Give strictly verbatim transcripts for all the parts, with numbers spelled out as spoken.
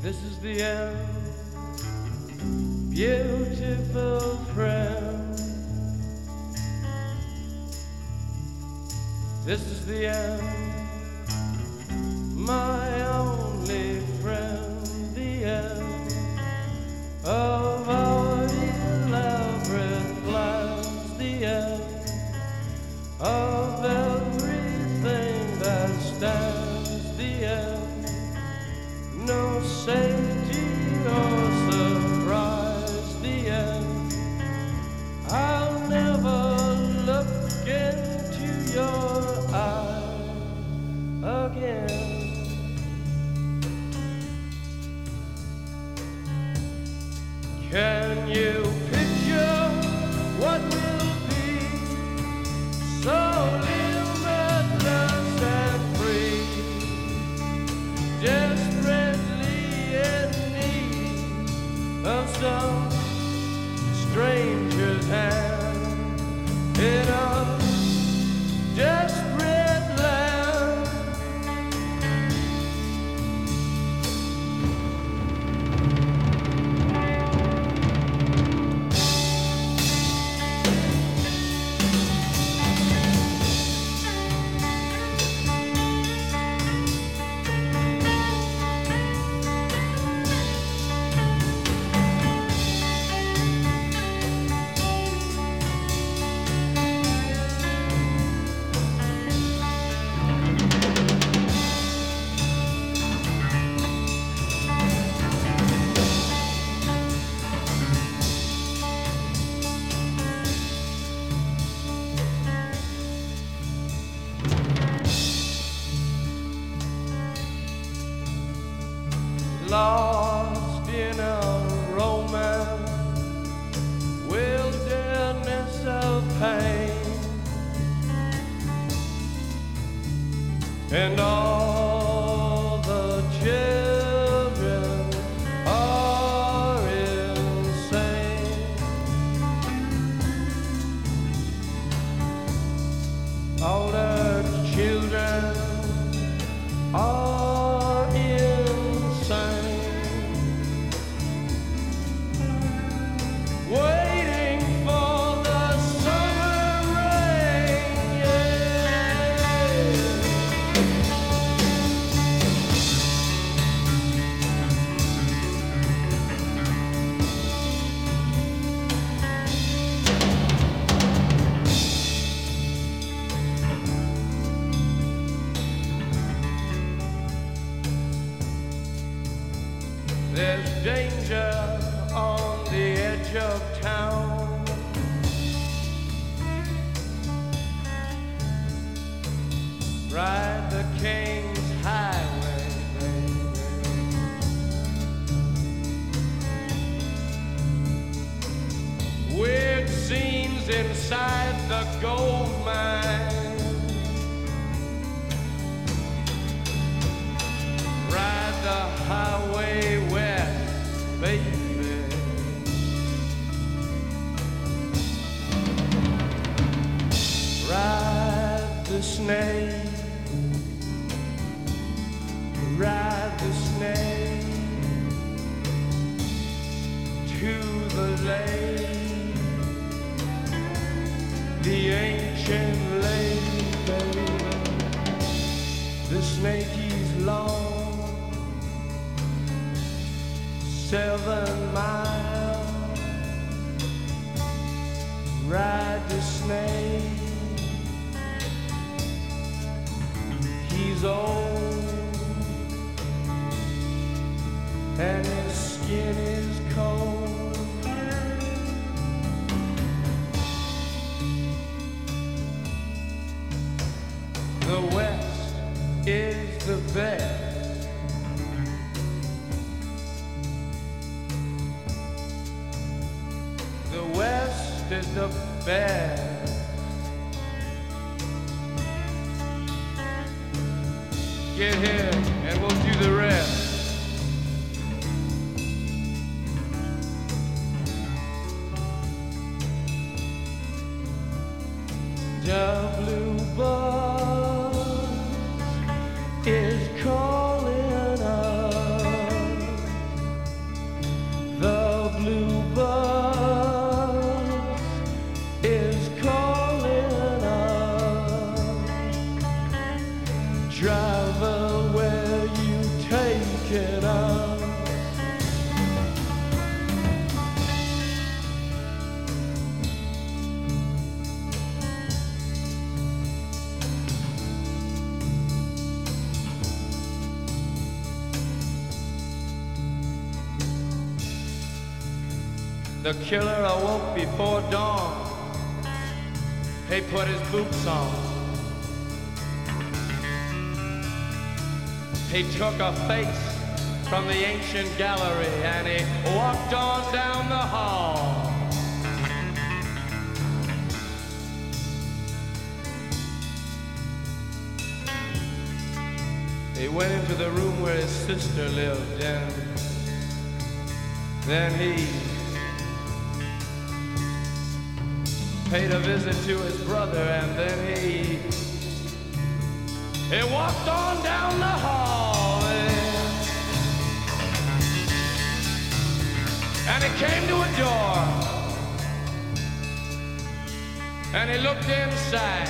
This is the end, beautiful friend. This is the end, my only friend. The end of our elaborate plans. The end of everything that stands. The end, no safety or surprise. The end, I'll never look into your eyes again. Can you picture what will be so limitless and free? Desperately in need of some stranger's hand in a desperate land. Lost in a romance, wilderness of pain, and all the children are insane. All the children are insane. Waiting for the summer rain, yeah. There's danger on the edge of town. Ride the King's Highway, baby. Weird scenes inside the gold mine. Ride the highway west, baby. Ride the snake, ride the snake to the lake, the ancient lake, baby. The snake, he's long, seven miles. Ride the snake, he's old and his skin is cold. The West is the best. The West is the best. Get here and we'll do the rest. The blue bus is calling us. The killer awoke before dawn. He put his boots on. He took a face from the ancient gallery and he walked on down the hall. He went into the room where his sister lived, and then he paid a visit to his brother, and then he he walked on down the hall, and he came to a door, and he looked inside.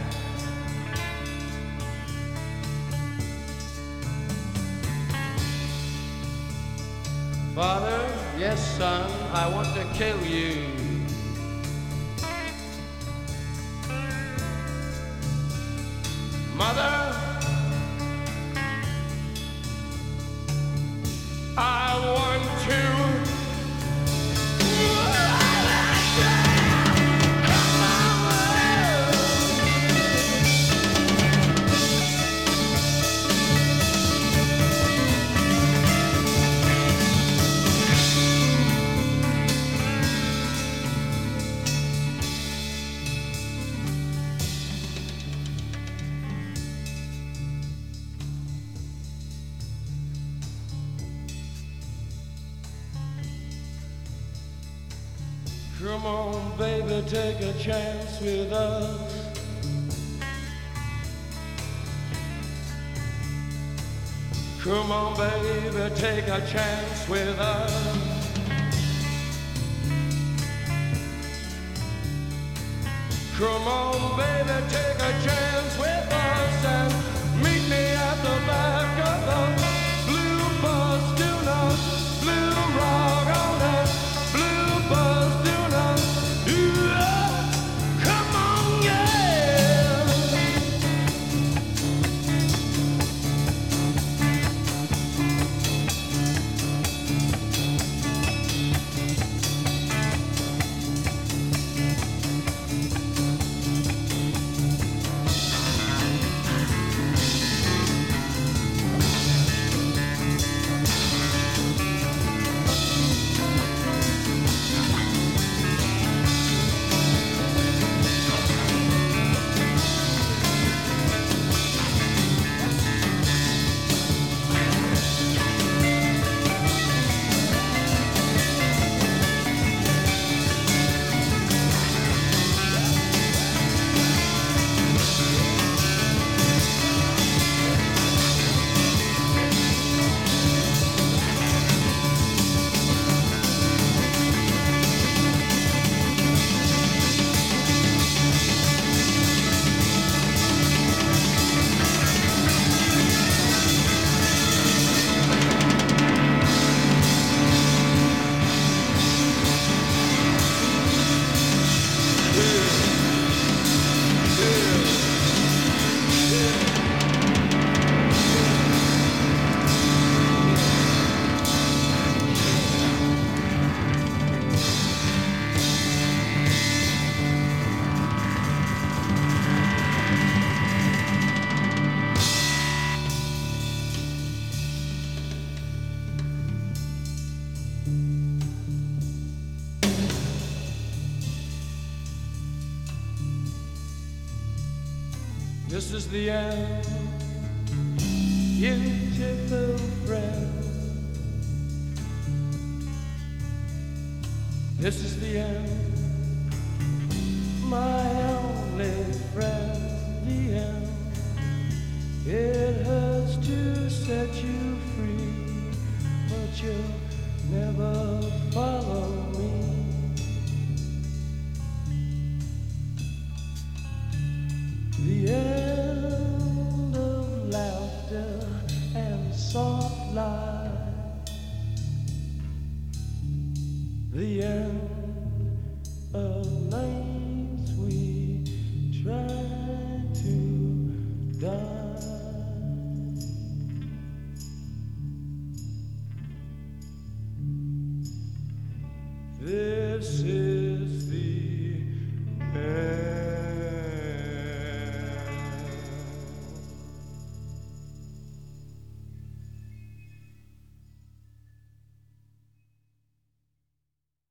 Father, yes, son, I want to kill you. Mother, I want to. Come on, baby, take a chance with us. Come on, baby, take a chance with us. Come on, baby, take a chance with us and meet me at the back of the blue bus. Do not blue rock on that blue bus. Do not, yeah, come on, yeah. This is the end, beautiful friend. This is the end, my only friend. The end. It hurts to set you free, but you'll never follow me. The end of laughter and soft light. The end of nights we try to die. There city.